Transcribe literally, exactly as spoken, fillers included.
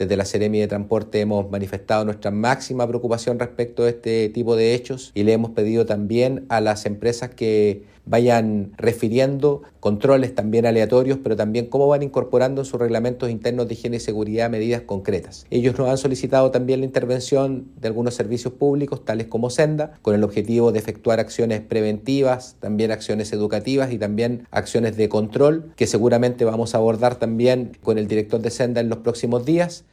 Desde la Seremi de Transporte hemos manifestado nuestra máxima preocupación respecto a este tipo de hechos y le hemos pedido también a las empresas que vayan refiriendo controles también aleatorios, pero también cómo van incorporando en sus reglamentos internos de higiene y seguridad medidas concretas. Ellos nos han solicitado también la intervención de algunos servicios públicos, tales como Senda, con el objetivo de efectuar acciones preventivas, también acciones educativas y también acciones de control, que seguramente vamos a abordar también con el director de Senda en los próximos días.